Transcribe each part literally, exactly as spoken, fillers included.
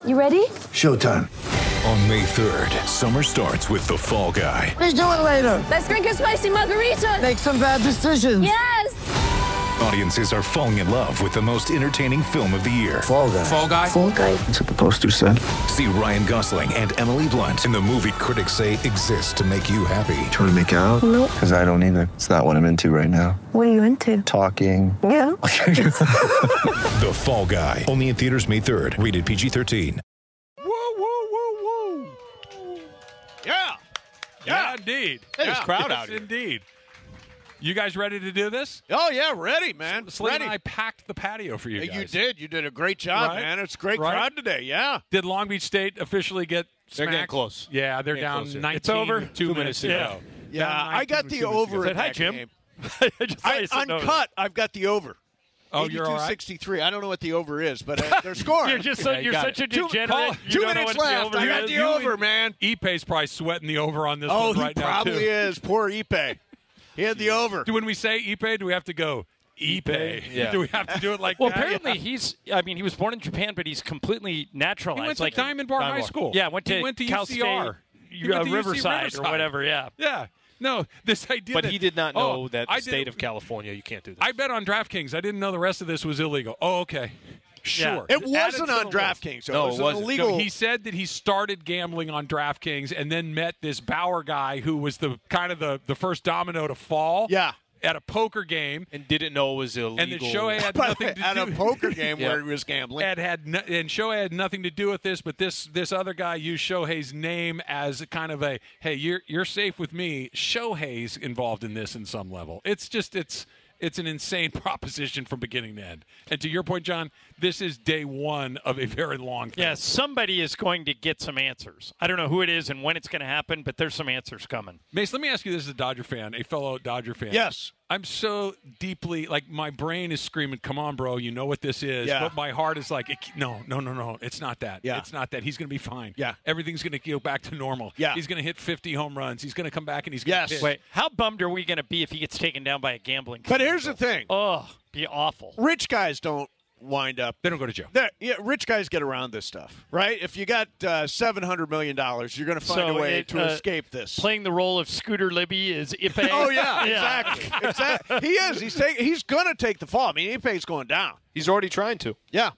You ready? Showtime. On May third, summer starts with The Fall Guy. Let's do it later. Let's drink a spicy margarita. Make some bad decisions. Yes. Audiences are falling in love with the most entertaining film of the year. Fall Guy. Fall Guy? Fall guy. That's what the poster said. See Ryan Gosling and Emily Blunt in the movie critics say exists to make you happy. Trying to make it out? Nope. Because I don't either. It's not what I'm into right now. What are you into? Talking. Yeah. The Fall Guy. Only in theaters May third. Rated P G thirteen. Woo, woo, woo, woo. Yeah. Yeah, Yeah. indeed. There's yeah, crowd yes, out here. Indeed. You guys ready to do this? Oh, yeah, ready, man. Slim ready. and I packed the patio for you Yeah, guys. you did. You did a great job, Right? man. It's a great Right? crowd today, yeah. Did Long Beach State officially get They're smacked? getting close. Yeah, they're Getting down closer. nineteen. It's over? Two, Two minutes minutes to ago. go. Yeah, Down I got nineteen the with two minutes to over go. in Hi, that Jim. game. I just I, I said no. uncut, I've got the over. Oh, you're all right? eighty-two sixty-three. I don't know what the over is, but uh, they're scoring. You're just so, Yeah, you you're got such it. a Two- degenerate. call- You Two don't know minutes what the left. over I got is. the You over, and man. Ipe's probably sweating the over on this Oh, one he right now, probably too. is. Poor Ipe. He had the over. Do when we say Ipe, do we have to go Ipe? Yeah. Do we have to do it like Well, that? apparently he's. I mean, he was born in Japan, but he's completely naturalized. He went to like Diamond Bar High School. Yeah, went to, He went to Cal U C R. State, He went uh, to U C Riverside, Riverside. or whatever. Yeah. Yeah. No, this idea But that- he did not know oh, that I the did- state of California, you can't do that. I bet on DraftKings. I didn't know the rest of this was illegal. Oh, okay. Sure. It Add wasn't to on the list. DraftKings. So No, it was it wasn't. an No, illegal. he said that he started gambling on DraftKings and then met this Bauer guy who was the kind of the, the first domino to fall. Yeah. At a poker game, and didn't know it was illegal. and then Shohei had By the nothing way, to at do. a poker game Yeah. where he was gambling. Had had no, and Shohei had nothing to do with this, but this this other guy used Shohei's name as a kind of a hey, you're you're safe with me. Shohei's involved in this in some level. It's just it's it's an insane proposition from beginning to end. And to your point, John, this is day one of a very long thing. Yeah, somebody is going to get some answers. I don't know who it is and when it's going to happen, but there's some answers coming. Mace, let me ask you this as a Dodger fan, a fellow Dodger fan. Yes. I'm so deeply, like, my brain is screaming, come on, bro, you know what this is. Yeah. But my heart is like, it, no, no, no, no, it's not that. Yeah. It's not that. He's going to be fine. Yeah. Everything's going to go back to normal. Yeah. He's going to hit fifty home runs. He's going to come back and he's going to Yes. pitch. Wait, how bummed are we going to be if he gets taken down by a gambling But casino? here's the thing. Oh, be awful. Rich guys don't wind up. They don't go to jail. They're- Yeah, rich guys get around this stuff, right? If you got uh, seven hundred million dollars, you're going to find So a way it, to uh, escape this. Playing the role of Scooter Libby is Ipe. Oh yeah, exactly. exactly. He is. He's take, He's going to take the fall. I mean, Ipe's going down. He's already trying to. Yeah.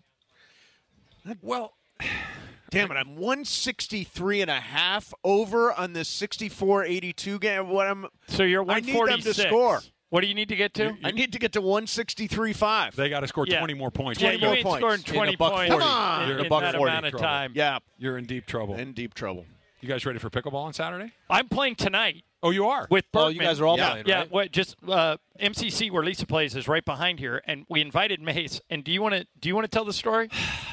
Well, Damn it! I'm one sixty-three and a half over on this sixty-four eighty-two game. What I'm? So you're I need them one to forty-six. score. What do you need to get to? I need to get to one sixty-three five. they got to score Yeah. twenty more points. yeah, twenty you more ain't points. scoring In a twenty buck points forty. Come on. in, You're in in a buck that forty amount of trouble. time. Yeah, You're in deep trouble. in deep trouble. You guys ready for pickleball on Saturday? I'm playing tonight Oh, you are? with Berkman. Oh, you guys are all Yeah. playing, Yeah, right? what? Just uh, M C C where Lisa plays is right behind here, and we invited Mace. And do you want to? Do you want to tell the story?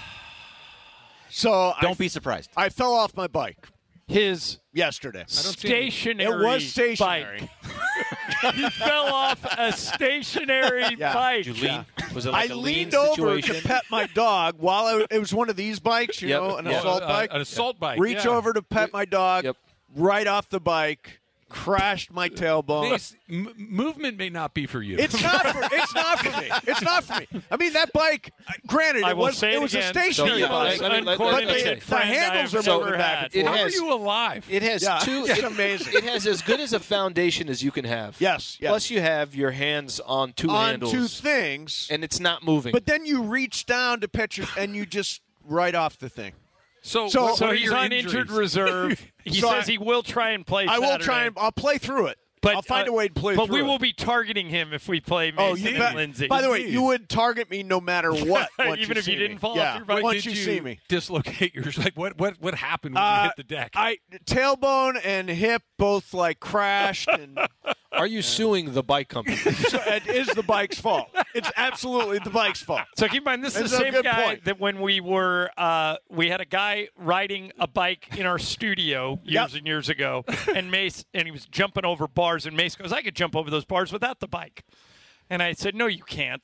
So Don't I, be surprised. I fell off my bike His yesterday. stationary. It was stationary. Bike. He fell off a stationary Yeah. bike. Did you lean? Was it like I a leaned lean over situation? to pet my dog while I, it was one of these bikes, you Yep. know, an Yeah. assault Uh, bike. An assault bike. Reach yeah. over to pet my dog. Yep. Right off the bike, crashed my tailbone. Mace, m- movement may not be for you. It's not for. It's not for me. It's not for me. I mean, that bike. Granted, I it will was say it it was again. a stationary So, The yeah, bike, most let- let- let- but let me the, say. the friend handles I've are ever moving back had. and It forth. How has- are you alive? It has Yeah, two. it's it- amazing. It has as good as a foundation as you can have. Yes, yes. Plus, you have your hands on two on handles, two things, and it's not moving. but then you reach down to pet your, and you just right off the thing. So, So- what So are he's your on injured injuries? reserve. He So says I- he will try and play. I will Saturday. try and I'll play through it. But, I'll find uh, a way to play But through we it. will be targeting him if we play Oh, Mason you and bet. Lindsay. By the way, you would target me no matter what. once Even if see you didn't me. fall off yeah. your bike? Once Did you see me. dislocate yours? Like what? What? What happened when you Uh, hit the deck? I tailbone and hip both like crashed, and Are you suing the bike company? so it is the bike's fault. It's absolutely the bike's fault. So keep in mind, this is That's the a same good guy point. that when we were, uh, we had a guy riding a bike in our studio years Yep. and years ago, and Mace, and he was jumping over bars, and Mace goes, "I could jump over those bars without the bike," and I said, "No, you can't."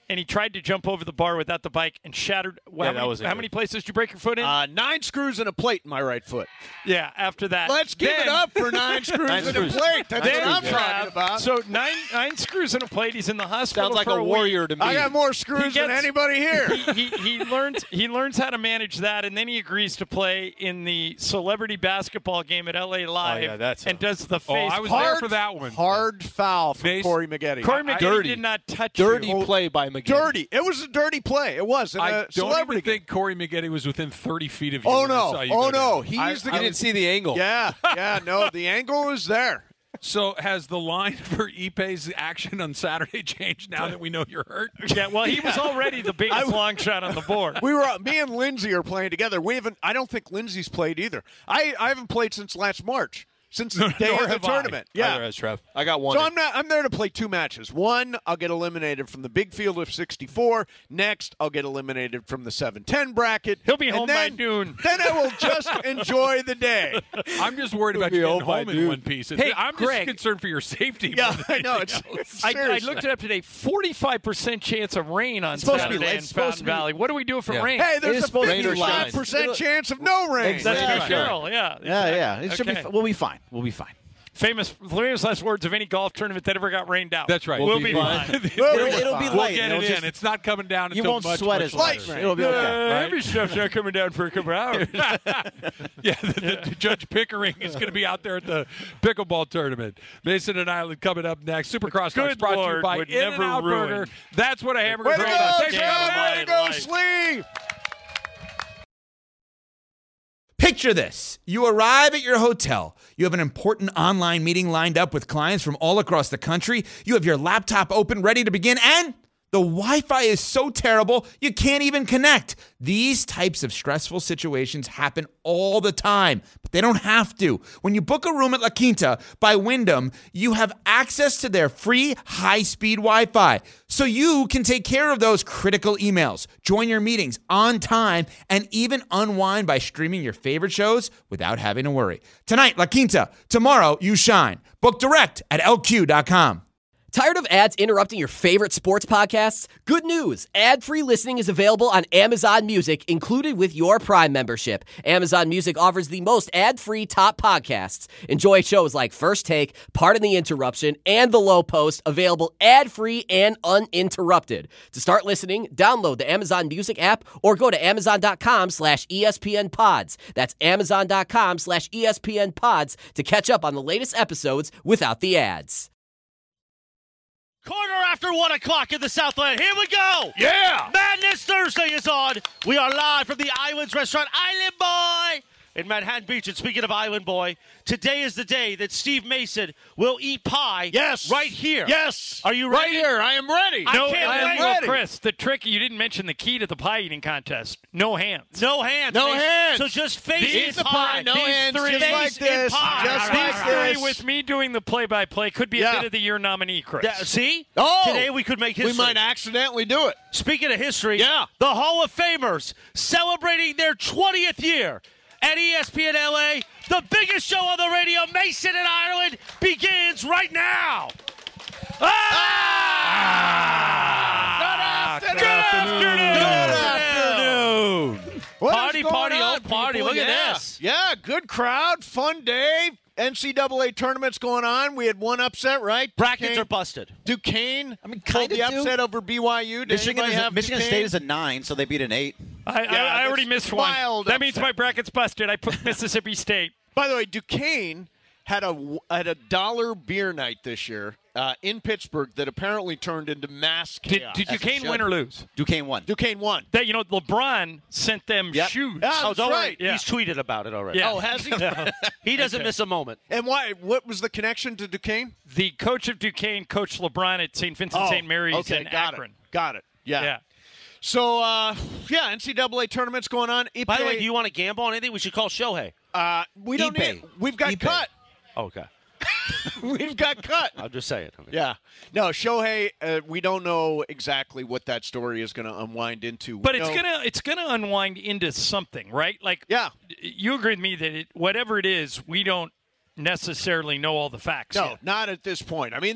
and he tried to jump over the bar without the bike and shattered. Well, Yeah, how that many, wasn't how good. many places did you break your foot in? Uh, nine screws and a plate in my right foot. yeah, after that. Let's give Then- it up for nine screws Nine and screws. a plate. That's Then what I'm you talking have- about. So nine nine screws in a plate. He's in the hospital. Sounds like for a week. warrior to me. I got more screws He than gets- anybody here. he, he, he learns he learns how to manage that, and then he agrees to play in the celebrity basketball game at L A Live. Oh, yeah, that's and a- does the Oh, face. I was hard, there for that one. Hard foul from Mace- Corey Maggette. Corey McGee Dirty. did not touch Dirty you. play by McGee. Dirty. It was a dirty play. It was in I a don't celebrity even game. think Corey Maggette was within thirty feet of you. Oh when I no! saw you Oh go no! down. He's I- the. You didn't see the angle. Yeah, yeah. No, the angle is there. So has the line for Ipe's action on Saturday changed now that we know you're hurt? Yeah, well, he was already the biggest long shot on the board. We were. Me and Lindsay are playing together. We haven't. I don't think Lindsay's played either. I I haven't played since last March. Since the day nor of the have I. tournament. Neither Yeah. has Trev. I got one. So in. I'm not. I'm there to play two matches. One, I'll get eliminated from the big field of sixty-four. Next, I'll get eliminated from the seven ten bracket. He'll be And home by then- noon. Then I will just enjoy the day. I'm just worried about be you getting home by home in noon. one piece. Hey, I'm Greg. just concerned for your safety. Yeah, more than I know. anything It's, else. I, I seriously. looked it up today. forty-five percent chance of rain on supposed to be Saturday late. in It's supposed Fountain to be- Valley. What do we do if it Yeah. rains? Hey, It there's is a supposed to be fifty-five percent chance of no rain. That's Yeah. Pete Carroll. Yeah, Yeah, yeah. It should be. Okay. fi- We'll be fine. We'll be fine. Famous, famous last words of any golf tournament that ever got rained out. That's right. We'll, We'll be, be fine. fine. It'll, it'll be We'll light. get It'll it just- in. It's not coming down You until won't much, sweat much as much. later. It'll be Uh, okay. Every stuff's not coming down for a couple hours. Yeah, the, the Judge Pickering is going to be out there at the pickleball tournament. Mason and Island coming up next. Supercross Talks Good brought to you Lord, by would In and never Out ruin. Burger. That's what a hamburger Way to is go, all about. Thanks for Slee! coming by. Way to go, life. Slee! Picture this. You arrive at your hotel. You have an important online meeting lined up with clients from all across the country. You have your laptop open, ready to begin, and the Wi-Fi is so terrible you can't even connect. These types of stressful situations happen all the time, but they don't have to. When you book a room at La Quinta by Wyndham, you have access to their free high-speed Wi-Fi, so you can take care of those critical emails, join your meetings on time, and even unwind by streaming your favorite shows without having to worry. Tonight, La Quinta. Tomorrow, you shine. Book direct at L Q dot com. Tired of ads interrupting your favorite sports podcasts? Good news. Ad-free listening is available on Amazon Music, included with your Prime membership. Amazon Music offers the most ad-free top podcasts. Enjoy shows like First Take, Pardon the Interruption, and The Low Post, available ad-free and uninterrupted. To start listening, download the Amazon Music app or go to amazon.com slash ESPN pods. That's amazon.com slash ESPN pods to catch up on the latest episodes without the ads. Quarter after one o'clock in the Southland. Here we go. Yeah. Madness Thursday is on. We are live from the Islands Restaurant, Island Boy, in Manhattan Beach. And speaking of Island Boy, today is the day that Steve Mason will eat pie. Yes. Right here. Yes. Are you Right ready? here. I am ready. I No, can't I wait. know, ready. Chris, the trick, you didn't mention the key to the pie eating contest. No hands. No hands. No Face- hands. So just face Eat in the pie. pie. No These hands. three. Just like Face in this. pie. Just All right, like all right. These this. three with me doing the play-by-play could be a Yeah. bit of the year nominee, Chris. Yeah, see? Oh. Today we could make history. We might accidentally do it. Speaking of history, Yeah. the Hall of Famers celebrating their twentieth year at E S P N L A. The biggest show on the radio, Mason and Ireland, begins right now. Ah! Good Good afternoon. Good afternoon. What Party, is going party, on, oh, party. people? Look at Yeah. this. Yeah, good crowd, fun day. N C double A tournaments going on. We had one upset, right? Brackets Duquesne, are busted. Duquesne I mean, pulled kinda the do. upset over B Y U. Did Michigan, anybody is a, have Michigan Duquesne? State is a nine, so they beat an eight. I, Yeah, I, I already that's missed one. wild That means upset. my bracket's busted. I put Mississippi State. By the way, Duquesne had a had a dollar beer night this year uh, in Pittsburgh that apparently turned into mass Did, chaos. did Duquesne win or lose? Duquesne won. Duquesne won. That you know, LeBron sent them Yep. shoes. Yeah, Oh, that's don't right. worry. Yeah. He's tweeted about it already. Yeah. Oh, has he? He doesn't Okay. miss a moment. And why? What was the connection to Duquesne? The coach of Duquesne coached LeBron at Saint Vincent Saint Mary's Oh, okay, in got Akron. It. Got it. Yeah. Yeah. So, uh, yeah, N C double A tournaments going on. Ipe, By the way, do you want to gamble on anything? We should call Shohei. uh, we don't Ipe. need. We've got Ipe. cut. Okay. We've got cut. I'm just saying. I mean, Yeah. No, Shohei, uh, we don't know exactly what that story is going to unwind into. We But it's know- gonna it's gonna unwind into something, right? Like, Yeah. you agree with me that it, whatever it is, we don't necessarily know all the facts. No, yet. not at this point. I mean, the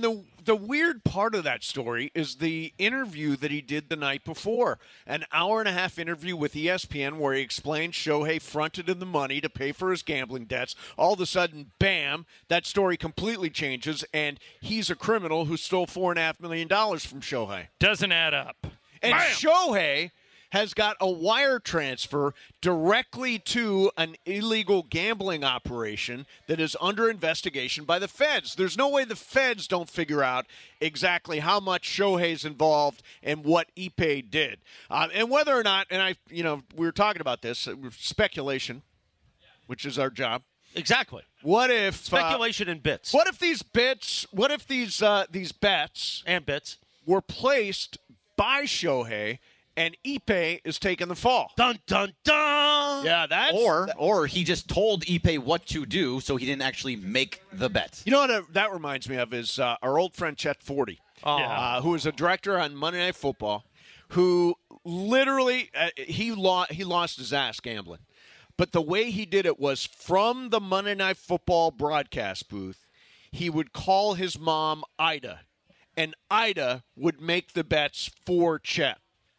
the weird part of that story is the interview that he did the night before. An hour and a half interview with E S P N where he explained Shohei fronted him the money to pay for his gambling debts. All of a sudden, bam, that story completely changes, and he's a criminal who stole four and a half million dollars from Shohei. Doesn't add up. And Bam! Shohei has got a wire transfer directly to an illegal gambling operation that is under investigation by the feds. There's no way the feds don't figure out exactly how much Shohei's involved and what Ippei did. Um, and whether or not, and I, you know, we were talking about this, uh, speculation, which is our job. Exactly. What if speculation uh, and bits? What if these bits? What if these uh, these bets and bits were placed by Shohei? And Ippei is taking the fall. Dun, dun, dun! Yeah, that's... Or or he just told Ippei what to do, so he didn't actually make the bet. You know what uh, that reminds me of is uh, our old friend Chet Forty, oh. uh, who is a director on Monday Night Football, who literally, uh, he, lo- he lost his ass gambling. But the way he did it was from the Monday Night Football broadcast booth, he would call his mom Ida, and Ida would make the bets for Chet.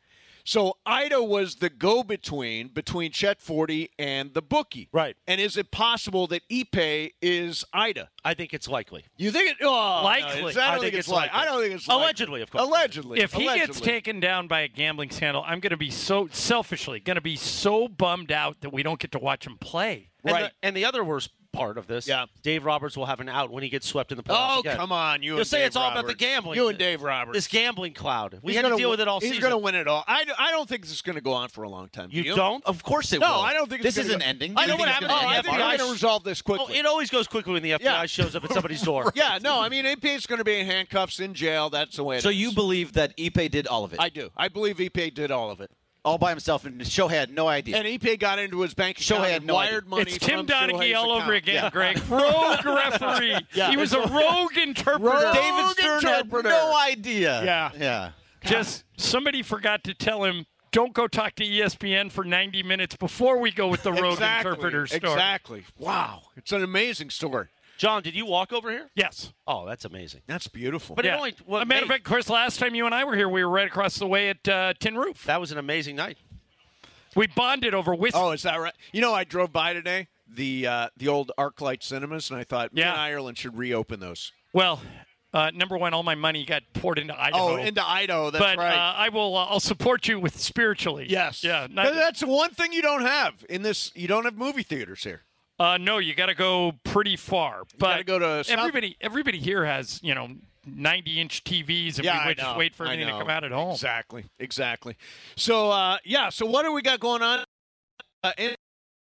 So Ida was the go-between between Chet Forty and the bookie. Right. And is it possible that Ippei is Ida? I think it's likely. You think it? Oh, Likely. No, it's, I don't I think, think it's it's likely. likely. I don't think it's likely. Allegedly, of course. Allegedly. If he Allegedly. gets taken down by a gambling scandal, I'm going to be so selfishly going to be so bummed out that we don't get to watch him play. And Right. The, and the other worst part of this, Yeah. Dave Roberts will have an out when he gets swept in the playoffs Oh, again. come on. You You'll and say Dave it's all about the Roberts. gambling. You and Dave Roberts. This gambling cloud. We He's had to gonna deal win- with it all He's season. going to win it all. I, I don't think this is going to go on for a long time. Do You you don't? Of course it No, will. I don't think it's this gonna isn't go- ending. I You know think what it's happened. gonna Oh, end I at think the we're end? going to resolve this Oh, quickly. it always goes quickly when the F B I Yeah. shows up at somebody's door. Yeah, no, I mean, Ippei's going to be in handcuffs in jail. That's the way it is. So you believe that Ippei did all of it? I do. I believe Ippei did all of it. all by himself, and Shohei had no idea. And Ippei got into his bank account Shohei had and no wired idea. money It's Tim from Donaghy Shohei's all over account. again, Yeah. Greg. Rogue referee. Yeah. He was a rogue interpreter. Rogue David Stern interpreter. had no idea. Yeah. Yeah. Just somebody forgot to tell him, don't go talk to E S P N for ninety minutes before we go with the rogue Exactly. interpreter story. Exactly. Wow. It's an amazing story. John, did you walk over here? Yes. Oh, that's amazing. That's beautiful. But Yeah. it only what a matter made- of fact, Chris, last time you and I were here, we were right across the way at uh, Tin Roof. that was an amazing night. We bonded over whiskey. Oh, is that right? You know, I drove by today, the uh, the old ArcLight cinemas, and I thought, Yeah. man, Ireland should reopen those. Well, uh, number one, all my money got poured into Idaho. Oh, into Idaho, that's but right. uh, I will. Uh, I'll support you with spiritually. Yes. Yeah. But Not, that's the one thing you don't have in this. You don't have movie theaters here. uh, no, you got to go pretty far. But gotta go to South- everybody. Everybody here has you know ninety-inch T Vs, and Yeah, we I would just know. wait for I everything to know. come out at home. Exactly. Exactly. So, uh, yeah. So, what do we got going on? Uh, in-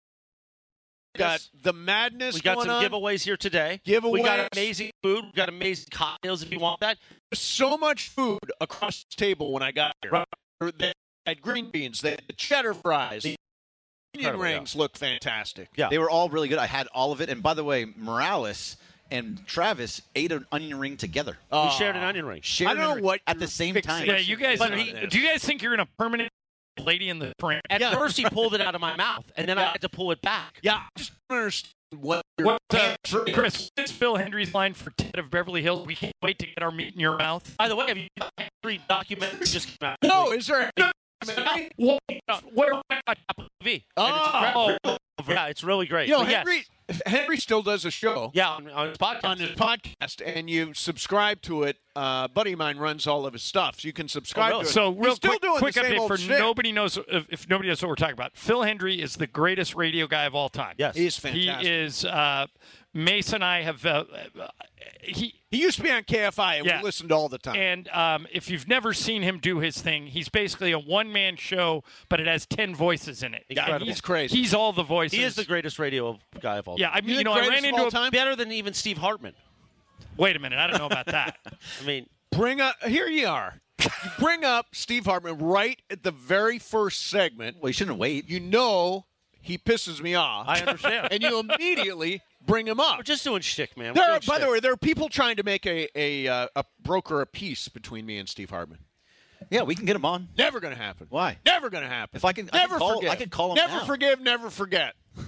got the madness We got going some on. giveaways here today. Giveaways. We got amazing food. We got amazing cocktails if you want that. So much food across the table when I got here. They had green beans. They had cheddar fries. The onion Incredible, rings look fantastic. Yeah. They were all really good. I had all of it. And by the way, Morales and Travis ate an onion ring together. Oh. We shared an onion ring. Shared I don't know an- what at your the same fixation time. Yeah, you guys. But Are, he- do you guys think you're in a permanent lady in the frame? At first, he pulled it out of my mouth, and then I Yeah. had to pull it back. Yeah, I just don't understand what. your What, uh, pantry- Chris, what's Phil Hendry's line for Ted of Beverly Hills? We can't wait to get our meat in your mouth. By the way, have you three documentaries just came out? No, is there? What? Where? Apple T V. Oh, Yeah, it's really great. You know, But yes. Henry. Henry still does a show. Yeah, on, on his podcast. On his podcast, and you subscribe to it. Uh, buddy of mine runs all of his stuff, so you can subscribe Oh, really? to it. So real He's still quick, doing quick the same update old for shit. nobody knows if, if nobody knows what we're talking about. Phil Hendry is the greatest radio guy of all time. Yes. He's He fantastic. is. Uh, Mace and I have. Uh, uh, he He used to be on K F I, and Yeah. we listened all the time. and um, if you've never seen him do his thing, he's basically a one-man show, but it has ten voices in it. Yeah, And he's he's crazy. He's all the voices. He is the greatest radio guy of all Yeah, time. I mean, You you, the know, I greatest ran of into all a. time? Better than even Steve Hartman. Wait a minute, I don't know about that. I mean, Bring up here you are. You bring up Steve Hartman right at the very first segment. Well, you shouldn't wait. You know he pisses me off. I understand. and you immediately bring him up. We're just doing shtick, man. We're There, doing by shtick. the way, there are people trying to make a a, uh, a broker a peace between me and Steve Hartman. Yeah, we can get him on. Never going to happen. Why? Never going to happen. If I can, I never can call, forget. I could call him Never now. forgive, never forget.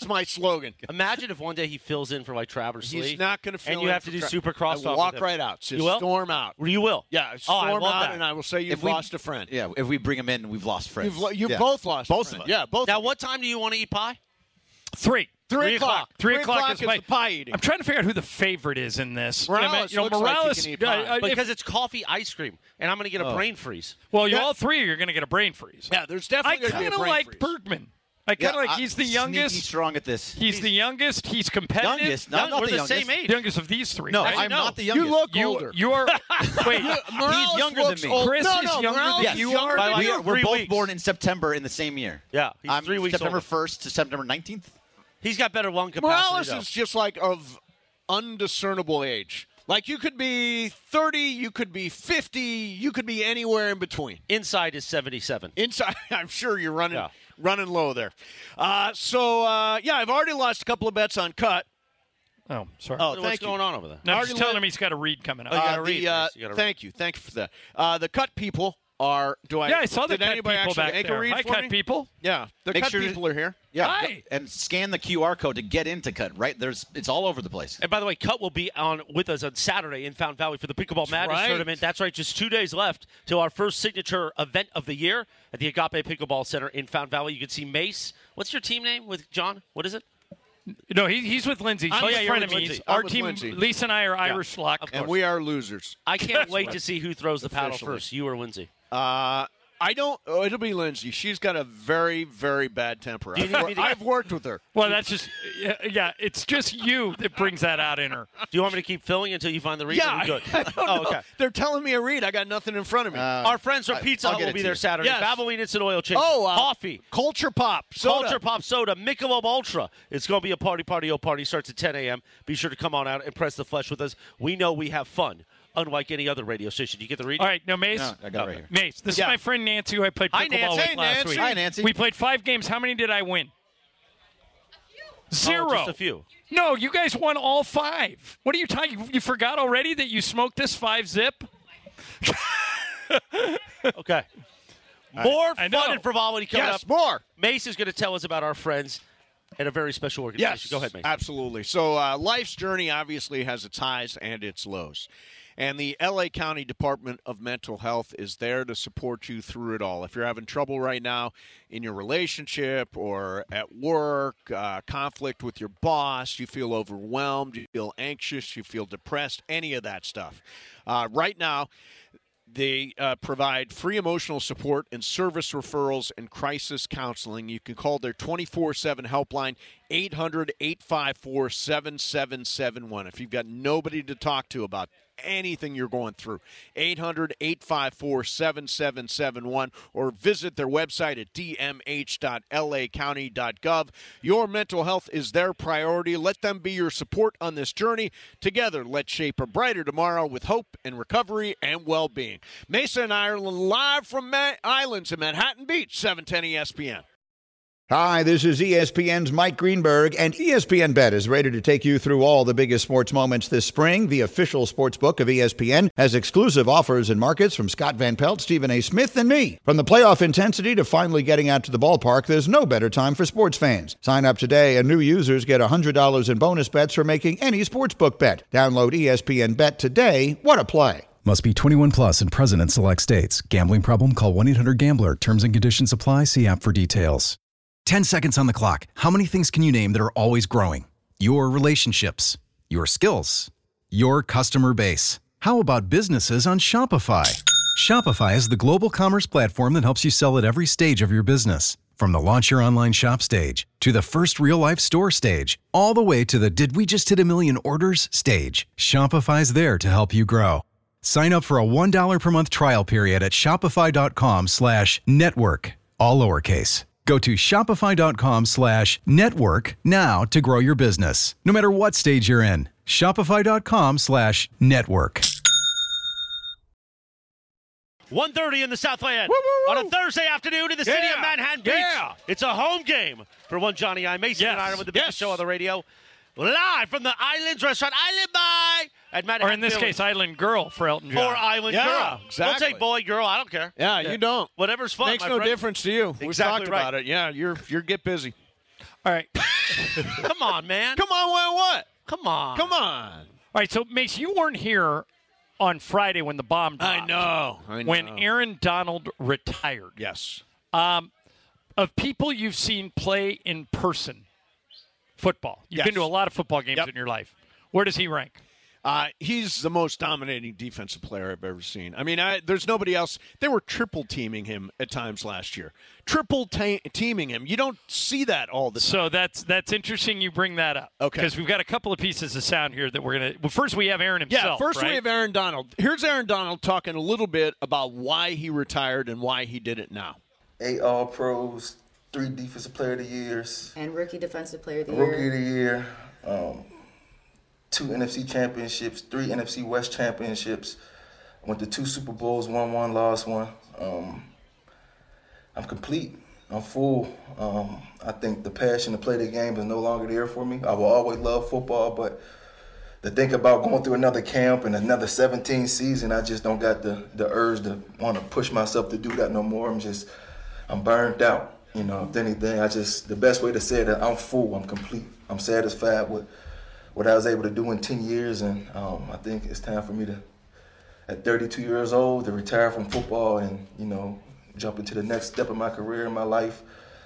That's my slogan. Imagine if one day he fills in for like Travers He's Lee. not going to fill And you in have to for do Tra- Supercross I talk walk with him. right out. Just You will? storm out. You will? Yeah, Oh, I storm love out, that. and I will say you've If we- lost a friend. Yeah, if we bring him in, we've lost friends. You've, lo- you've Yeah. both lost Both a of friend. us. Yeah, both. Now, of what time do you want to eat pie? Three. Three, Three o'clock. o'clock. Three o'clock is is my the pie eating. I'm trying to figure out who the favorite is in this. Morales you know, looks like he Morales. can eat pie. uh, uh, if- Because it's coffee ice cream, and I'm going to get a Oh. brain freeze. well, you Yeah. all three are going to get a brain freeze. Yeah, there's I definitely going to be kind a of brain like freeze. Bergman. I kind Yeah, of like I- he's the sneaky youngest. strong at this. He's the youngest. He's competitive. Youngest? No, Young- not we're the the youngest. same age. Youngest of these three. No, right? I'm know. not the You youngest. look You, older. you are. Wait, Morales He's younger looks than me. old. Chris no, is no, younger Morales than is you younger are. than we you. are, we're Three both weeks. born in September in the same year. Yeah, he's I'm three weeks September older. first to September nineteenth. He's got better lung capacity. Morales though. is just like of undiscernible age. Like you could be thirty, you could be fifty, you could be anywhere in between. Inside is seventy-seven. Inside, I'm sure you're running Yeah. running low there. Uh, so uh, yeah, I've already lost a couple of bets on cut. Oh, sorry. Oh, What's thank you. going on over there? No, I'm already just telling let- him he's got a read coming up. Oh, you gotta Uh, read, the, uh, Chris. You gotta thank you, thank you for that. Uh, the cut people are. Do I? yeah, I saw the did cut anybody people actually back make there. a read Hi, for cut me? people. Yeah, the Make cut sure to- people are here. Yeah, Hi. and scan the Q R code to get into Cut. Right there's, it's all over the place. And by the way, Cut will be on with us on Saturday in Fountain Valley for the Pickleball Madness right. tournament. That's right, just two days left till our first signature event of the year at the Agape Pickleball Center in Fountain Valley. You can see Mace. What's your team name with John? What is it? No, he, he's with Lindsay. I'm She's with a friend of Lindsay. me's. I'm Our with team, Lindsay. Lisa and I are Irish luck. And we are losers. I can't wait to see who throws the paddle Officially. first, you or Lindsay. Uh, I don't. Oh, it'll be Lindsay. She's got a very, very bad temper. Do you I've, need wor- me to- I've worked with her. Well, that's just yeah, yeah. It's just you that brings that out in her. Do you want me to keep filling until you find the reason? Yeah, Good. I don't oh, know. okay. They're telling me a read. I got nothing in front of me. Uh, Our friends from I- Pizza I'll Hut get will it be to there you. Saturday. Yes. Valvoline Instant Oil Change. Oh, uh, coffee. Culture Pop soda. Culture Pop Soda, Michelob Ultra. It's going to be a party, party, oh party. Starts at ten a.m. Be sure to come on out and press the flesh with us. We know we have fun, unlike any other radio station. You get the reading? All right, no, Mace. No, I got it right here. Mace, this Yeah. is my friend Nancy, who I played Hi, pickleball Nancy. with Hey, last Nancy. week. Hi, Nancy. We played five games. How many did I win? Zero. Oh, just a few. No, you guys won all five. What are you talking? You, you forgot already that you smoked this five zip? Okay. More I fun know. and frivolity coming Yes, up. more. Mace is going to tell us about our friends at a very special organization. Yes. Go ahead, Mace. Absolutely. So uh, life's journey obviously has its highs and its lows. And the L A County Department of Mental Health is there to support you through it all. If you're having trouble right now in your relationship or at work, uh, conflict with your boss, you feel overwhelmed, you feel anxious, you feel depressed, any of that stuff. Uh, right now, they uh, provide free emotional support and service referrals and crisis counseling. You can call their twenty-four seven helpline, eight hundred, eight five four, seven seven seven one. If you've got nobody to talk to about anything you're going through, eight hundred, eight five four, seven seven seven one, or visit their website at d m h dot l a county dot gov. Your mental health is their priority. Let them be your support on this journey. Together, let's shape a brighter tomorrow with hope and recovery and well-being. Mesa and Ireland live from Ma- Islands in Manhattan Beach, seven ten E S P N. Hi, this is E S P N's Mike Greenberg, and E S P N Bet is ready to take you through all the biggest sports moments this spring. The official sports book of E S P N has exclusive offers and markets from Scott Van Pelt, Stephen A. Smith, and me. From the playoff intensity to finally getting out to the ballpark, there's no better time for sports fans. Sign up today, and new users get one hundred dollars in bonus bets for making any sportsbook bet. Download E S P N Bet today. What a play. Must be twenty-one plus and present in select states. Gambling problem? Call one eight hundred gambler. Terms and conditions apply. See app for details. ten seconds on the clock. How many things can you name that are always growing? Your relationships, your skills, your customer base. How about businesses on Shopify? Shopify is the global commerce platform that helps you sell at every stage of your business. From the launch your online shop stage to the first real life store stage, all the way to the did we just hit a million orders stage. Shopify's there to help you grow. Sign up for a one dollar per month trial period at shopify.com slash network, all lowercase. Go to shopify.com slash network now to grow your business, no matter what stage you're in. Shopify.com slash network. one thirty in the Southway End on a Thursday afternoon in the city Yeah. of Manhattan Beach. Yeah. It's a home game for one Johnny I. Mason Yes. and Ireland with the biggest Yes. show on the radio. Live from the Islands Restaurant, Island Boy at Manhattan Or in this Village. case, Island Girl for Elton John. Or Island Yeah, Girl. exactly. Don't say boy, girl. I don't care. Yeah, you don't. Whatever's fun. Makes my no friend. difference to you. We've Exactly talked right. about it. Yeah, you're you're get busy. All right. Come on, man. Come on, what? what? Come on. Come on. All right, so Mace, you weren't here on Friday when the bomb dropped. I know. I know. When Aaron Donald retired. Yes. Um, of people you've seen play in person, football. You've Yes. been to a lot of football games Yep. in your life. Where does he rank? Uh, he's the most dominating defensive player I've ever seen. I mean, I, there's nobody else. They were triple teaming him at times last year. Triple ta- teaming him. You don't see that all the time. So that's that's interesting you bring that up. Okay. Because we've got a couple of pieces of sound here that we're going to. Well, first we have Aaron himself. Yeah, first right? we have Aaron Donald. Here's Aaron Donald talking a little bit about why he retired and why he did it now. Eight All-Pros, three Defensive Player of the Years. And Rookie Defensive Player of the Rookie Year. of the Year. Um, two N F C championships, three N F C West championships. I went to two Super Bowls, won one, lost one. Um, I'm complete. I'm full. Um, I think the passion to play the game is no longer there for me. I will always love football, but to think about going through another camp and another seventeen season, I just don't got the, the urge to want to push myself to do that no more. I'm just, I'm burned out. You know, if anything, I just, the best way to say it, I'm full, I'm complete. I'm satisfied with what I was able to do in ten years, and um, I think it's time for me to, at thirty-two years old, to retire from football and, you know, jump into the next step of my career in my life,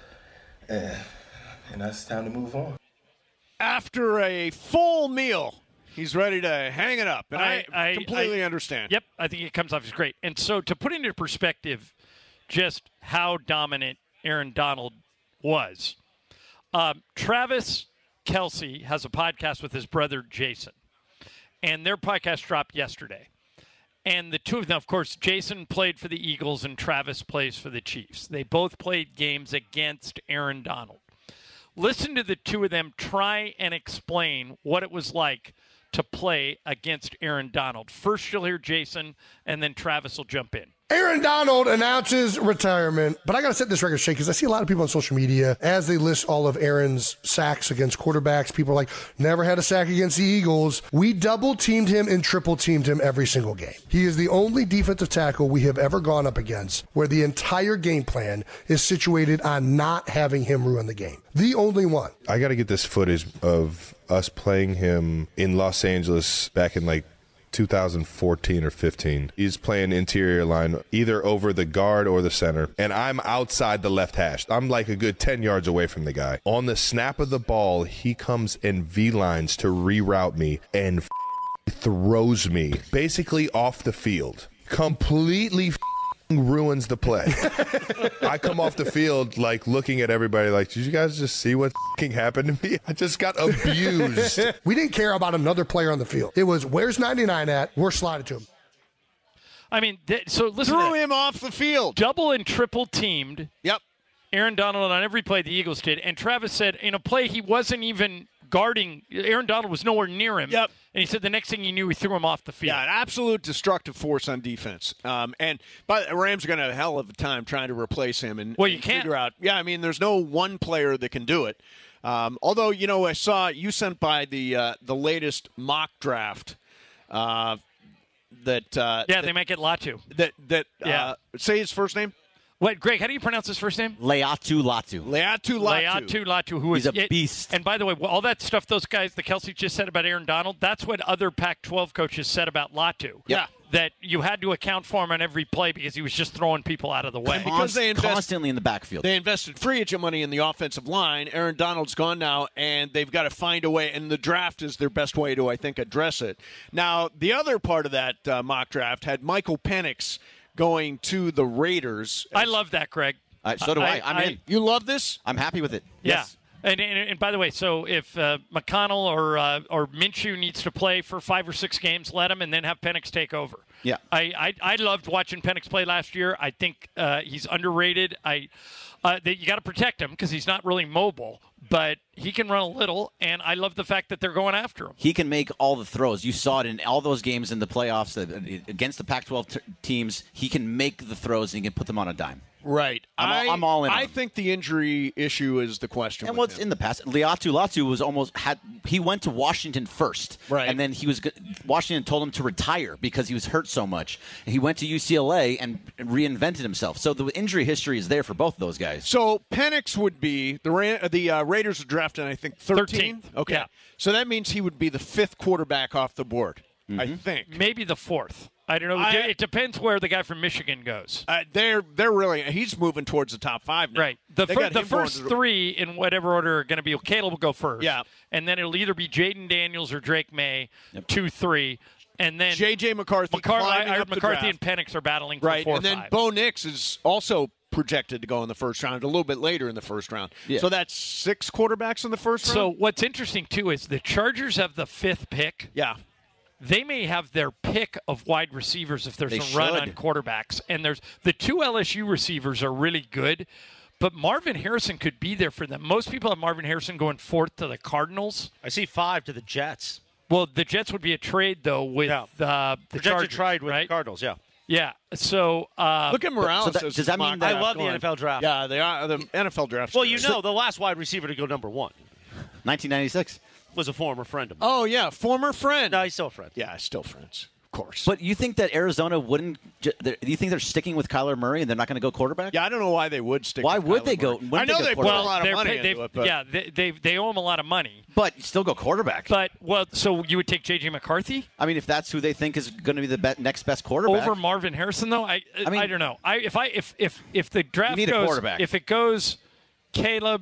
and, and that's time to move on. After a full meal, he's ready to hang it up, and I, I completely I- understand. Yep, I think it comes off as great. And so to put into perspective just how dominant Aaron Donald was, um, Travis Kelce has a podcast with his brother Jason, and their podcast dropped yesterday. And the two of them, of course, Jason played for the Eagles and Travis plays for the Chiefs. They both played games against Aaron Donald. Listen to the two of them try and explain what it was like to play against Aaron Donald. First, you'll hear Jason, and then Travis will jump in. Aaron Donald announces retirement, but I got to set this record straight because I see a lot of people on social media as they list all of Aaron's sacks against quarterbacks. People are like, never had a sack against the Eagles. We double teamed him and triple teamed him every single game. He is the only defensive tackle we have ever gone up against where the entire game plan is situated on not having him ruin the game. The only one. I got to get this footage of us playing him in Los Angeles back in like two thousand fourteen or fifteen. He's playing interior line, either over the guard or the center, and I'm outside the left hash. I'm like a good ten yards away from the guy. On the snap of the ball, he comes in V-lines to reroute me and f- throws me basically off the field. Completely f- ruins the play. I come off the field like looking at everybody like, did you guys just see what f***ing happened to me? I just got abused. We didn't care about another player on the field. It was, where's ninety-nine at? We're sliding to him. I mean, th- so listen Threw to that. him off the field. Double and triple teamed. Yep. Aaron Donald on every play the Eagles did. And Travis said in a play he wasn't even guarding. Aaron Donald was nowhere near him. Yep. And he said the next thing he knew, he threw him off the field. Yeah, an absolute destructive force on defense. Um, and but the Rams are going to have a hell of a time trying to replace him and, Well, you and can't. figure out. Yeah, I mean, there's no one player that can do it. Um, although, you know, I saw you sent by the uh, the latest mock draft uh, that. Uh, Yeah, that, they might get Latu. That that Yeah. uh, say his first name. What, Greg, how do you pronounce his first name? Leatu Latu. Leatu Latu. Leatu Latu, who is He's a beast. And by the way, all that stuff those guys, the Kelce just said about Aaron Donald, that's what other Pac twelve coaches said about Latu. Yeah. That you had to account for him on every play because he was just throwing people out of the way. Because they invest, Constantly in the backfield. They invested free agent money in the offensive line. Aaron Donald's gone now, and they've got to find a way, and the draft is their best way to, I think, address it. Now, the other part of that uh, mock draft had Michael Penix going to the Raiders. I love that, Greg. Uh, so do I. I- I'm I- in. You love this? I'm happy with it. Yeah. Yes. And, and and by the way, so if uh, McConnell or uh, or Minshew needs to play for five or six games, let him, and then have Penix take over. Yeah. I, I, I loved watching Penix play last year. I think uh, he's underrated. I uh, that you got to protect him because he's not really mobile, but he can run a little, and I love the fact that they're going after him. He can make all the throws. You saw it in all those games in the playoffs uh, against the Pac twelve t- teams. He can make the throws and he can put them on a dime. Right. I'm, I, all, I'm all in. I on. think the injury issue is the question. And with what's him. in the past? Liatu Latu was almost had. He went to Washington first, right? And then he was Washington told him to retire because he was hurt so much. And he went to U C L A and reinvented himself. So the injury history is there for both of those guys. So Penix would be the Ra- the uh, Raiders are drafted, I think, thirteenth. thirteenth. Okay, Yeah. so that means he would be the fifth quarterback off the board. Mm-hmm. I think Maybe the fourth. I don't know. I- it depends where the guy from Michigan goes. uh, they're they're really he's moving towards the top five now. Right. The, They fir- got the him going first to the- three, in whatever order, are going to be Caleb will go first. Yeah. And then it'll either be Jaden Daniels or Drake May, two, three. And then J J McCarthy, McCar- climbing I, I, up the McCarthy draft. and Penix are battling for Right, four and then or five. Bo Nix is also projected to go in the first round, a little bit later in the first round. Yeah. So that's six quarterbacks in the first So round. what's interesting, too, is the Chargers have the fifth pick. Yeah. They may have their pick of wide receivers if there's They a run on should. quarterbacks. And there's the two L S U receivers are really good, but Marvin Harrison could be there for them. Most people have Marvin Harrison going fourth to the Cardinals. I see five to the Jets. Well, the Jets would be a trade, though, with uh, the Projected Chargers, trade with right? the Cardinals, yeah. Yeah. So uh, Look at Morales. So that- as does that mock mean that- draft I love the going. N F L draft. Yeah, they are the N F L draft. Well, you know, the last wide receiver to go number one nineteen ninety-six was a former friend of mine. Oh yeah, former friend. No, he's still a friend. Yeah, still friends. Of course. But you think that Arizona wouldn't? ju- Do you think they're sticking with Kyler Murray and they're not going to go quarterback? Yeah, I don't know why they would stick. Why with would Kyler they go? Murray. wouldn't I know go they put a quarterback? lot of they're money pay- into they've- it, but yeah, they, they they owe him a lot of money. But still go quarterback. But well, so you would take J J McCarthy I mean, if that's who they think is going to be the be- next best quarterback, over Marvin Harrison, though. I I, mean- I don't know. I if I if if if the draft need a goes quarterback. if it goes Caleb,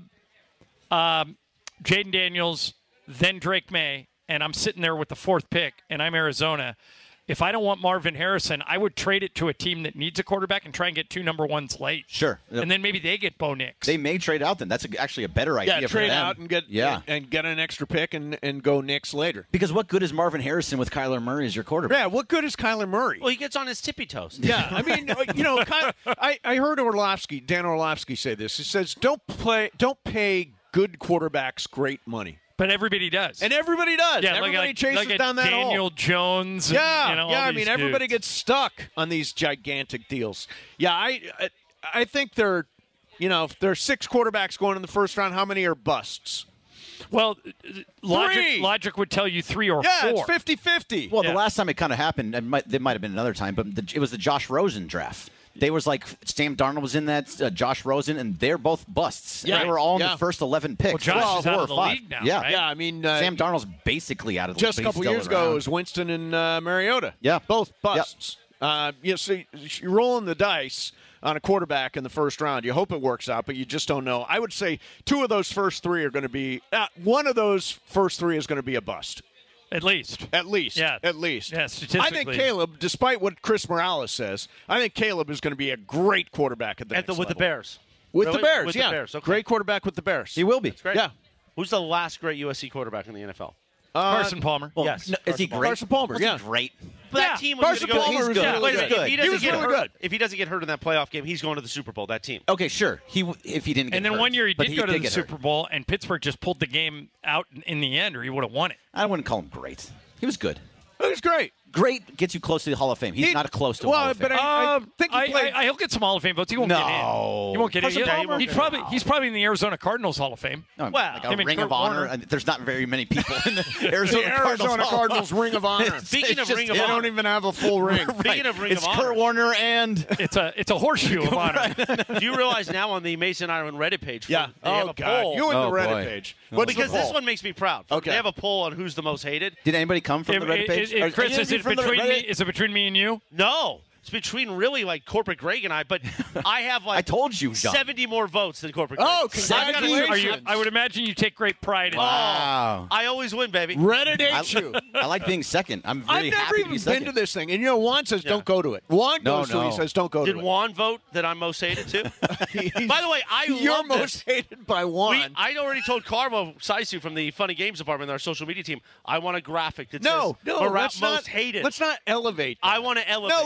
um, Jaden Daniels, then Drake May, and I'm sitting there with the fourth pick, and I'm Arizona. If I don't want Marvin Harrison, I would trade it to a team that needs a quarterback and try and get two number ones late. Sure. And then maybe they get Bo Nix. they may trade out. Then that's a, actually a better idea. yeah, for trade them. out and get yeah. and get an extra pick and, and go Knicks later. Because what good is Marvin Harrison with Kyler Murray as your quarterback? Yeah, what good is Kyler Murray? Well, he gets on his tippy toes. Yeah, I mean, you know, Ky- I, I heard Orlovsky, Dan Orlovsky say this. He says, "Don't play, don't pay good quarterbacks great money." But everybody does. And everybody does. Yeah, everybody like a, chases like a down that Daniel hole. Jones. And, Yeah, you know, yeah. all I mean, these everybody dudes. gets stuck on these gigantic deals. Yeah, I, I, I think there, you know, if there are six quarterbacks going in the first round, how many are busts? Well, logic Three. logic would tell you three or Yeah, four. it's fifty-fifty. Well, Yeah. the last time it kind of happened, it might, there might have been another time, but the, it was the Josh Rosen draft. They was like Sam Darnold was in that, uh, Josh Rosen, and they're both busts. Yeah, they were all in yeah. the first eleven picks. Well, Josh Well, is out four of or the five. league now, Yeah, right? Yeah, I mean, uh, Sam Darnold's basically out of the just a league. but couple he's years still ago, around. it was Winston and uh, Mariota. Yeah. both busts. Uh, you know, so you're rolling the dice on a quarterback in the first round. You hope it works out, but you just don't know. I would say two of those first three are going to be uh, one of those first three is going to be a bust. At least. At least. Yeah. At least. Yeah, I statistically. think Caleb, despite what Chris Morales says, I think Caleb is going to be a great quarterback at the At the, next with the level. Bears. With Really? the Bears, With yeah. the Bears, okay. Great quarterback with the Bears. He will be. Great. Yeah. Who's the last great U S C quarterback in the N F L? Uh, Carson Palmer. Well, Yes, no, is he Carson great? Carson Palmer, Was yeah. he great? But Yeah, that team was Carson going to go. Palmer He's is good. really Wait a minute. good. If he He doesn't was get really hurt, good. if he doesn't get hurt in that playoff game, he's going to the Super Bowl. That team. Okay, sure. He w- if he didn't get And then hurt. one year he But did go to did the get Super hurt. Bowl, and Pittsburgh just pulled the game out in- in the end, or he would have won it. I wouldn't call him great. He was good. It was great. Great gets you close to the Hall of Fame. He's He- not close to well, a Hall of Fame. but I- Um, think he I, played- I, I, he'll get some Hall of Fame votes. He won't get No. in. He won't get Carson in. Palmer? He's probably he's probably in the Arizona Cardinals Hall of Fame. No, well, like a him and Ring Kurt of Honor. Warner. and there's not very many people in the Arizona, The Cardinals. Arizona Hall. Cardinals Ring of Honor. Speaking It's of just- Ring of They Honor, don't even have a full ring. Speaking of Ring It's of Kurt Honor, Warner and It's a it's a horseshoe of honor. do you realize now on the Mason Iron Reddit page, Yeah. they have Oh, a God. poll? You and Oh, the Reddit boy. page. Oh, What's the because this poll? one makes me proud. Okay. They have a poll on who's the most hated. did anybody come from If- the Reddit it- page? it- Are Chris, any is of you it from the between me? Reddit? Is it between me and you? No, it's between really like Corporate Greg and I. But I have like I told you, John. seventy more votes than Corporate Greg. Oh, I've got a- congratulations. Are you, I would imagine you take great pride in Oh, that. Wow. I always win, baby. Reddit I, hates you. I like being second. I'm very I've never happy to even be been second. to this thing. And you know, Juan says don't go to it. Juan No, goes to it. no. He says don't go Did to it. Juan vote that I'm most hated too? By the way, I You're love most this. hated by Juan. We, I already told Carmo Saisu from the Funny Games department, our social media team, I want a graphic that no, says no, Mora- let's most not, hated. Let's not elevate that. I want to elevate. No, let's not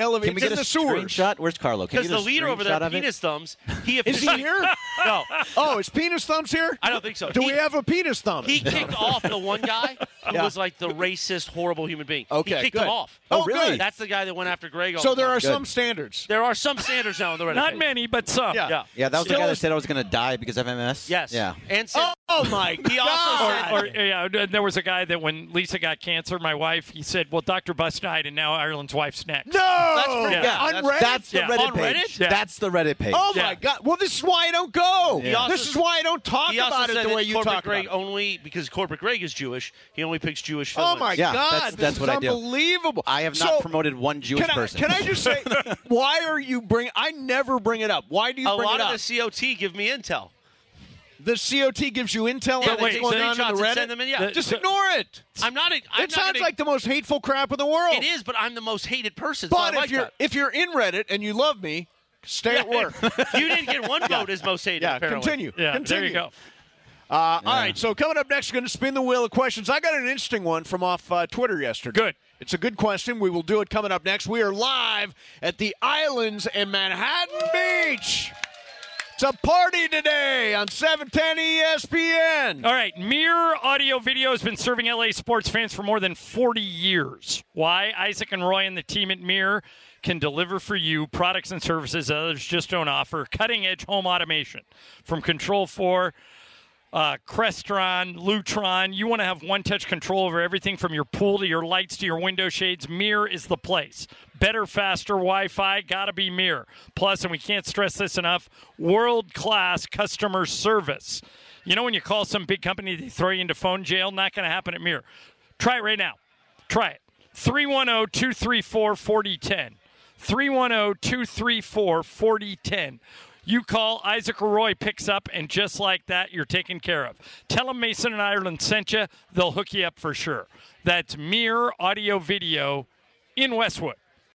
elevator. Can we get in a the sewers. screenshot? Where's Carlo? Can Because you the get a leader over there, screenshot of it? Penis Thumbs, he Is he here? No. Oh, is Penis Thumbs here? I don't think so. Do He- we have a Penis Thumb? He kicked off the one guy who Yeah. was like the racist, horrible human being. Okay, he kicked good. him off. Oh, really? That's the guy that went after Greg. All So the there time. are some standards. There are some standards now on the Reddit Not page. many, but some. Yeah. yeah. Yeah, that was Still the guy that is- said I was going to die because of M M S? Yes. Yeah. And said, Oh, my he also said, Or, yeah, there was a guy that when Lisa got cancer, my wife, he said, well, Doctor Bus died, and now Ireland's wife's next. No! That's pretty Yeah. On That's- Reddit? That's the Yeah. Reddit On page. Reddit? Yeah. That's the Reddit page. Oh, Yeah. my God. Well, this is why I don't go. He also- This is why I don't talk he also about it said the that way you Corporate talk Greg about it. only, because Corporate Greg is Jewish, he only picks Jewish Oh, villains. my Yeah, God. that's- this that's is what I do. unbelievable. I have So, not promoted one Jewish can I, person. Can I just say, why are you bring? I never bring it up. Why do you A bring lot it of up? the C O T give me intel. The C O T gives you intel Yeah, on they what's take going on in screenshots the and Reddit. send them in, yeah. Just The- ignore it. I'm not. A, I'm It not sounds gonna, like the most hateful crap in the world. it is, but I'm the most hated person. so I But if like you're that. if you're in Reddit and you love me, stay at work. you didn't get one vote as most hated. Yeah, apparently. continue. Yeah, continue. there you go. Uh, All right, so coming up next, we're going to spin the wheel of questions. I got an interesting one from off uh, Twitter yesterday. Good. It's a good question. We will do it coming up next. We are live at the Islands in Manhattan Beach. It's a party today on seven ten E S P N. All right, Mirror Audio Video has been serving L A sports fans for more than forty years. Why? Isaac and Roy and the team at Mirror can deliver for you products and services that others just don't offer. Cutting-edge home automation from Control four, uh, Crestron, Lutron. You want to have one-touch control over everything from your pool to your lights to your window shades. Mirror is the place. Better, faster Wi-Fi, gotta be Mirror. Plus, and we can't stress this enough, world-class customer service. You know when you call some big company, they throw you into phone jail? Not going to happen at Mirror. Try it right now. Try it. three one zero, two three four, four zero one zero. three one zero, two three four, four zero one zero. You call, Isaac or Roy picks up, and just like that, you're taken care of. Tell them Mason and Ireland sent you. They'll hook you up for sure. That's Mirror Audio Video in Westwood.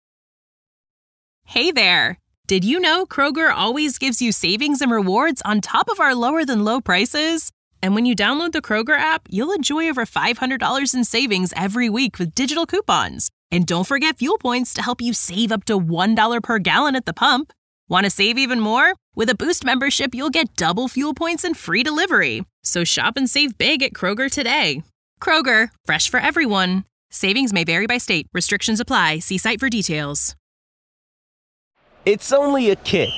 Hey there. Did you know Kroger always gives you savings and rewards on top of our lower than low prices? And when you download the Kroger app, you'll enjoy over five hundred dollars in savings every week with digital coupons. And don't forget fuel points to help you save up to one dollar per gallon at the pump. Want to save even more? With a Boost membership, you'll get double fuel points and free delivery. So shop and save big at Kroger today. Kroger, fresh for everyone. Savings may vary by state. Restrictions apply. See site for details. It's only a kick,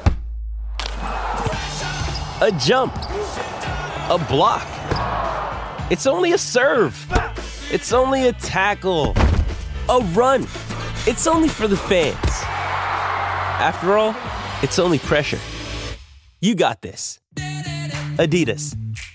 a jump, a block. It's only a serve. It's only a tackle, a run. It's only for the fans. After all, it's only pressure. You got this. Adidas.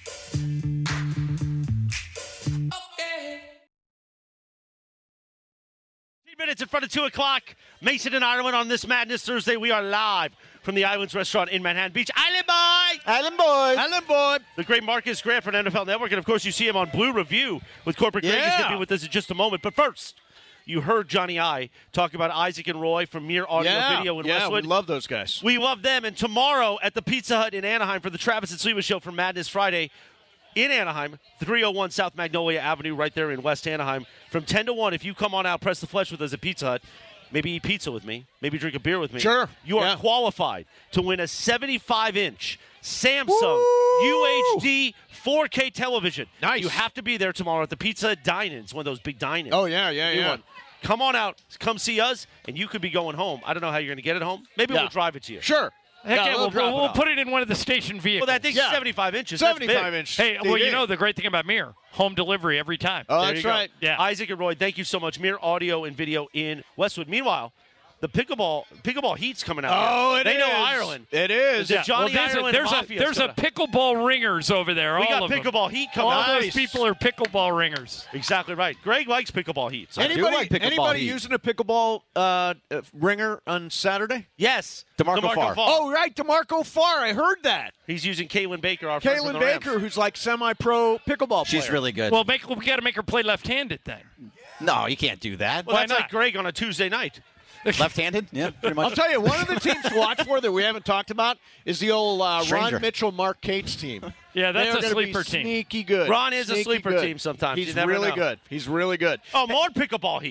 Minutes in front of two o'clock. Mason and Ireland on this Madness Thursday. We are live from the Islands Restaurant in Manhattan Beach. Island boy! Island boy! Island boy! The great Marcus Grant from N F L Network. And, of course, you see him on Blue Review with Corporate Greg. He's going to Yeah. be with us in just a moment. But first, you heard Johnny I talk about Isaac and Roy from Mirror Audio Yeah, Video in yeah, Westwood. we love those guys. We love them. And tomorrow at the Pizza Hut in Anaheim for the Travis and Sliwa Show for Madness Friday in Anaheim, three oh one South Magnolia Avenue right there in West Anaheim. From ten to one, if you come on out, press the flesh with us at Pizza Hut, maybe eat pizza with me, maybe drink a beer with me. Sure. You are Yeah. qualified to win a seventy-five inch Samsung U H D four K television. Nice. You have to be there tomorrow at the Pizza Dine-Ins, one of those big dine-ins. Oh, yeah, yeah, New yeah. one. Come on out, come see us, and you could be going home. I don't know how you're going to get it home. Maybe Yeah. we'll drive it to you. Sure. Heck yeah, we'll we'll, drop it we'll off. put it in one of the station vehicles. Well, that thing's Yeah. seventy-five inches. That's big. seventy-five inch. Hey, well, T V. you know the great thing about Mirror, home delivery every time. Oh, There that's you go. right. Yeah. Isaac and Roy, thank you so much. Mirror Audio and Video in Westwood. Meanwhile, the pickleball pickleball heat's coming out. Oh, here. it they is. know Ireland. It is. The Yeah. Johnny well, there's Ireland a, there's Mafia a, there's a pickleball ringers over there. We all got of them. pickleball heat coming All out. those people are pickleball ringers. Exactly right. Greg likes pickleball heat. So. Anybody, like pickleball anybody heat. using a pickleball uh, uh, ringer on Saturday? Yes. DeMarco Farr. Oh, right, DeMarco Farr. I heard that. He's using Caitlin Baker, our friend from Kaylin the Rams. Baker, who's like semi-pro pickleball She's player. really good. Well, make, we got to make her play left-handed then. no, you can't do that. Well, Why that's not? like Greg on a Tuesday night. Left-handed? Yeah, pretty I'll much. tell you, one of the teams to watch for that we haven't talked about is the old uh, Stranger. Ron Mitchell, Mark Cates team. Yeah, that's They are a gonna sleeper be team. Sneaky good. Ron is a Sneaky sleeper good. team sometimes. He's You never really know. good. He's really good. Oh, more pickleball heat.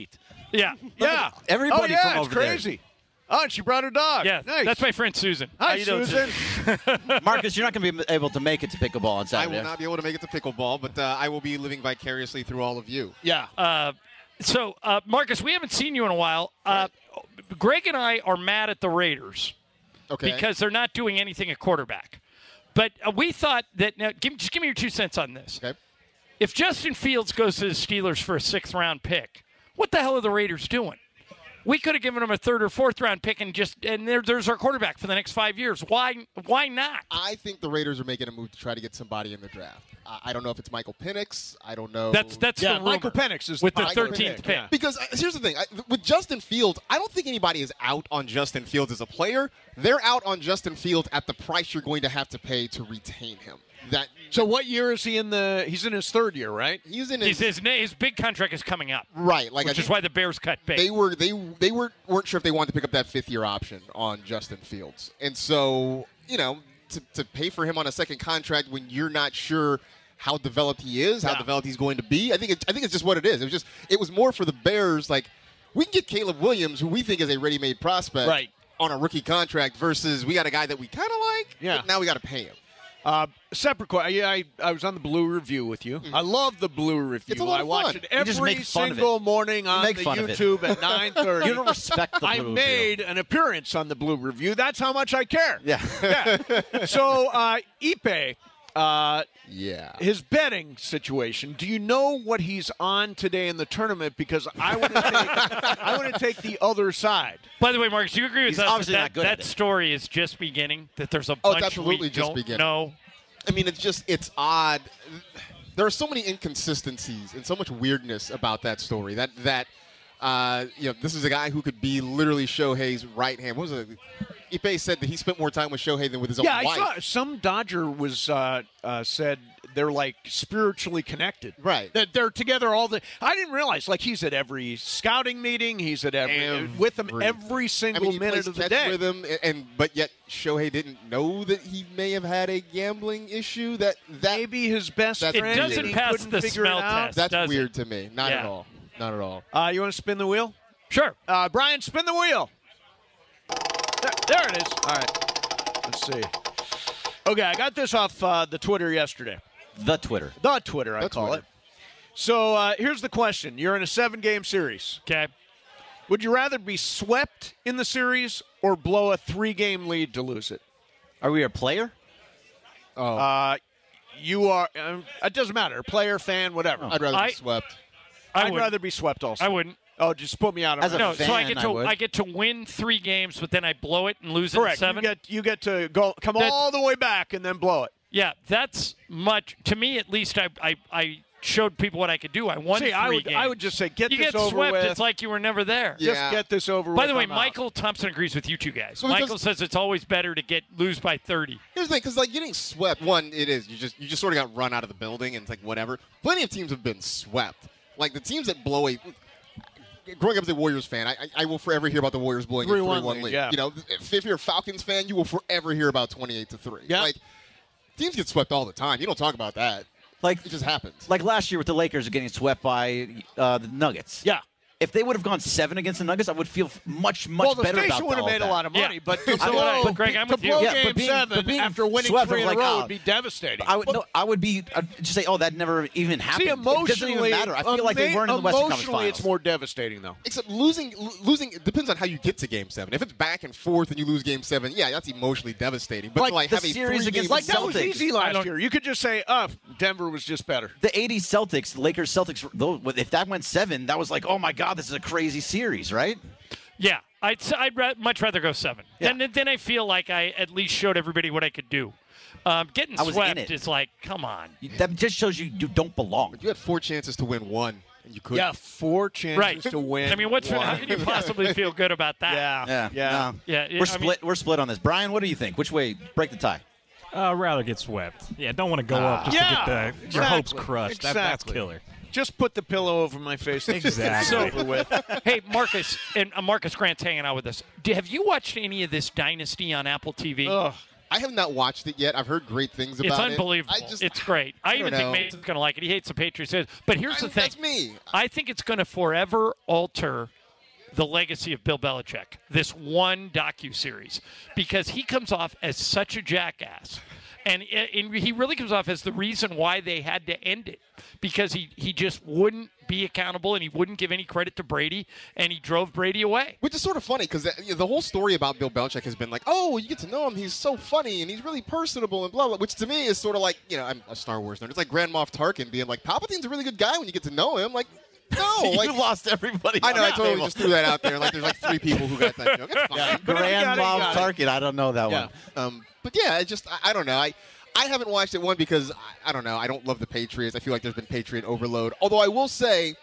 Yeah. Yeah. Everybody oh, yeah, from it's over there. crazy. Oh, and she brought her dog. Yeah, nice. that's my friend Susan. Hi, How you doing, Susan. Marcus, you're not going to be able to make it to pickleball on I Saturday. will not be able to make it to pickleball, but uh, I will be living vicariously through all of you. Yeah. Uh, so, uh, Marcus, we haven't seen you in a while. Uh, Greg and I are mad at the Raiders Okay. because they're not doing anything at quarterback. But uh, we thought that now, give, just give me your two cents on this. Okay. If Justin Fields goes to the Steelers for a sixth-round pick, what the hell are the Raiders doing? We could have given them a third or fourth round pick and just and there, there's our quarterback for the next five years. Why why not? I think the Raiders are making a move to try to get somebody in the draft. I, I don't know if it's Michael Penix. I don't know. That's that's yeah, the rumor. Michael Penix is with the the Michael thirteenth Penix, pick. yeah. Because uh, here's the thing. I, with Justin Fields, I don't think anybody is out on Justin Fields as a player. They're out on Justin Fields at the price you're going to have to pay to retain him. That So what year is he in the – he's in his third year, right? He's in His, his, his, his big contract is coming up. right. Like Which I is think why the Bears cut bait. they were they they were weren't sure if they wanted to pick up that fifth year option on Justin Fields, and so you know to, to pay for him on a second contract when you're not sure how developed he is, how Yeah. developed he's going to be. I think it, I think it's just what it is. It was just it was more for the Bears. Like we can get Caleb Williams, who we think is a ready-made prospect, Right. on a rookie contract, versus we got a guy that we kind of like. Yeah. But now we got to pay him. Uh, separate question. I, I, I was on the Blue Review with you. I love the Blue Review. It's a lot I of watch fun. it You just every make fun of single it. morning on make the fun of it. YouTube at nine thirty. You don't respect the I Blue made an appearance on the Blue Review. That's how much I care. Yeah. Yeah. So, uh, Ipe, uh, Yeah. his betting situation. Do you know what he's on today in the tournament? Because I want to take, I want to take the other side. By the way, Marcus, do you agree with He's us obviously that not good that, at that it. story is just beginning? That there's a Oh, bunch it's absolutely we just don't beginning. know? I mean, it's just, it's odd. There are so many inconsistencies and so much weirdness about that story. That, that uh, you know, this is a guy who could be literally Shohei's right hand. What was it? Ipe said that he spent more time with Shohei than with his Yeah, own I wife. saw some Dodger was uh, uh, said they're like spiritually connected. Right. That they're together all the. I didn't realize like he's at every scouting meeting. He's at every, Every- with them every I single mean, he minute plays of the catch day. with him, and, and but yet Shohei didn't know that he may have had a gambling issue. That that Maybe his best That's friend. It weird. doesn't and he pass couldn't the figure smell it out. test. that's does weird it? to me. Not Yeah. at all. Not at all. Uh, you want to spin the wheel? Sure. Uh, Brian, spin the wheel. There, there it is. All right. Let's see. Okay, I got this off uh, the Twitter yesterday. The Twitter. The Twitter, I The call Twitter. it. So uh, here's the question. You're in a seven-game series. Okay. Would you rather be swept in the series or blow a three-game lead to lose it? Are we a player? Oh, Uh, you are um, – it doesn't matter. Player, fan, whatever. I'd rather I- be swept. I I'd wouldn't. rather be swept also. I wouldn't. Oh, just put me out of As my a No, fan, so I get I to would. I get to win three games, but then I blow it and lose it in Correct. seven. You get, you get to go come That- all the way back and then blow it. Yeah, that's much to me. At least I I, I showed people what I could do. I won See, three I would, games. I would just say get you this get over swept. with. It's like you were never there. Yeah. Just get this over with. By the way, I'm out. Michael Thompson agrees with you two guys. Well, because- Michael says it's always better to get lose by thirty. Here's the thing, because like getting swept, one, it is you just you just sort of got run out of the building, and it's like whatever. Plenty of teams have been swept. Like the teams that blow a. Growing up as a Warriors fan, I, I, I will forever hear about the Warriors blowing a three one three-one lead, lead. yeah. You know, if you're a Falcons fan, you will forever hear about twenty-eight to three. Yeah. Like teams get swept all the time. You don't talk about that. Like It just happens. like last year with the Lakers getting swept by uh, the Nuggets. Yeah. If they would have gone seven against the Nuggets, I would feel much much well, the better station about would have all made that. a lot of money, Yeah. but to I- blow, but Greg, I'm to with you. blow Yeah, game but being- seven but being after winning swept, three in like, a row uh, would be devastating. I would no, I would be uh, just say, oh, that never even happened. See, It doesn't emotionally, even matter. I feel like they emo- weren't in the Western Conference emotionally, Finals. it's more devastating, though. Except losing, lo- losing it depends on how you get to Game Seven. If it's back and forth and you lose Game Seven, yeah, that's emotionally devastating. But Like to, like the have a series three against game Like, that was Celtics. easy I last don't- year. You could just say, oh, Denver was just better. The eighties Celtics, Lakers Celtics, though, if that went seven, that was like, oh my God, this is a crazy series, right? Yeah, I'd s- I'd ra- much rather go seven. Yeah. Then then I feel like I at least showed everybody what I could do. Um, getting I was in swept it. is like, come on. That just shows you you don't belong. You had four chances to win one, and you couldn't. Yeah, four chances Right. to win. I mean, what's one. how can you possibly feel good about that? Yeah, Yeah, yeah. no. Yeah, We're I split. mean- we're split on this. Brian, what do you think? Which way? Break the tie. Uh, rather get swept. Yeah, don't want to go Ah. up just Yeah, to get the, your exactly. hopes crushed. That, that's Exactly. killer. Just put the pillow over my face. Exactly. It's over with. Hey, Marcus, and uh, Marcus Grant's hanging out with us. Do, have you watched any of this Dynasty on Apple T V? Ugh. I have not watched it yet. I've heard great things about It's it. unbelievable. I just, it's great. I, I even don't think know. Mason's going to like it. He hates the Patriots. But here's I- the thing. That's me. I think it's going to forever alter the legacy of Bill Belichick, this one docuseries, because he comes off as such a jackass. And, and he really comes off as the reason why they had to end it, because he, he just wouldn't be accountable and he wouldn't give any credit to Brady, and he drove Brady away. Which is sort of funny because the, you know, the whole story about Bill Belichick has been like, oh, you get to know him, he's so funny and he's really personable and blah, blah, which to me is sort of like, you know, I'm a Star Wars nerd. It's like Grand Moff Tarkin being like, Palpatine's a really good guy when you get to know him. Like, no. You like, lost everybody. I know, on I the totally table. just threw that out there. Like, there's like three people who got that joke. It's fine. Yeah, But if you Grand got it, you Moff got it. Tarkin. I don't know that Yeah. one. Um, but yeah, it just, I, I don't know. I, I haven't watched it, one, because, I, I don't know, I don't love the Patriots. I feel like there's been Patriot overload. Although I will say,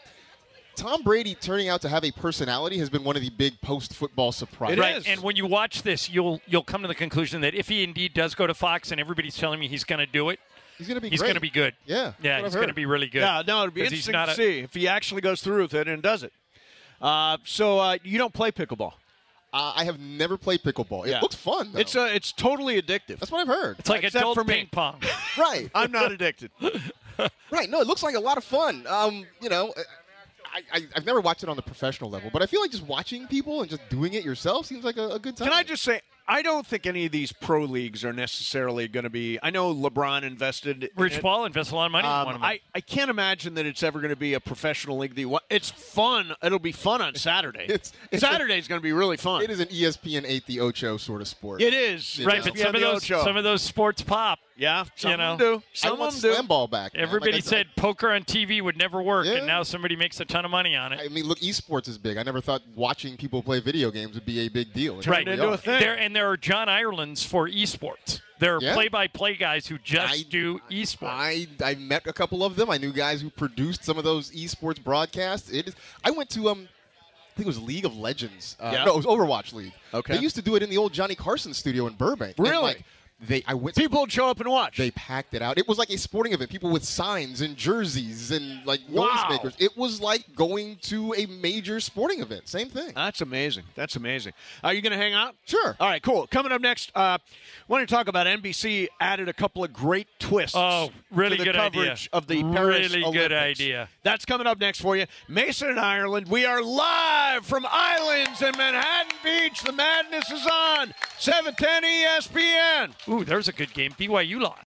Tom Brady turning out to have a personality has been one of the big post-football surprises. Right, and when you watch this, you'll you'll come to the conclusion that if he indeed does go to Fox, and everybody's telling me he's going to do it, he's going to be he's great. going to be good. Yeah, yeah, what I've he's going to heard. be really good. Yeah, no, it'd be 'Cause he's interesting not to a- see if he actually goes through with it and does it. Uh, so uh, you don't play pickleball? Uh, I have never played pickleball. It Yeah. looks fun, though. It's uh, it's totally addictive. That's what I've heard. It's like Except adult for me. ping pong. Right. I'm not addicted. Right. No, it looks like a lot of fun. Um, you know, I, I, I've never watched it on the professional level, but I feel like just watching people and just doing it yourself seems like a, a good time. Can I just say, I don't think any of these pro leagues are necessarily going to be. I know LeBron invested. Rich in it. Paul invested a lot of money in Um, one of them. I, I can't imagine that it's ever going to be a professional league. That you want. It's fun. It'll be fun on Saturday. It's, it's Saturday's going to be really fun. It is an E S P N eight the Ocho sort of sport. It is. You right, know? but some of those some of those sports pop. Yeah, some you of know, them do. I Some want of them do. slam ball back. man. Everybody Like I- said poker on T V would never work, Yeah. and now somebody makes a ton of money on it. I mean, look, esports is big. I never thought watching people play video games would be a big deal. It right. really are. There and there are John Irelands for esports. There are Yeah. play-by-play guys who just I- do esports. I I met a couple of them. I knew guys who produced some of those esports broadcasts. It is. I went to um. I think it was League of Legends. Uh, Yeah. No, it was Overwatch League. Okay. They used to do it in the old Johnny Carson studio in Burbank. And, Really? like, they, I went. People would show up and watch. They packed it out. It was like a sporting event. People with signs and jerseys and like Wow. noisemakers. It was like going to a major sporting event. Same thing. That's amazing. That's amazing. Are you going to hang out? Sure. All right, cool. Coming up next, uh, want to talk about N B C added a couple of great twists. Oh, really to the good coverage idea. of the Paris Really Olympics. good idea. That's coming up next for you. Mason and Ireland. We are live from Islands in Manhattan Beach. The madness is on. seven ten E S P N. Ooh, there's a good game. B Y U lost.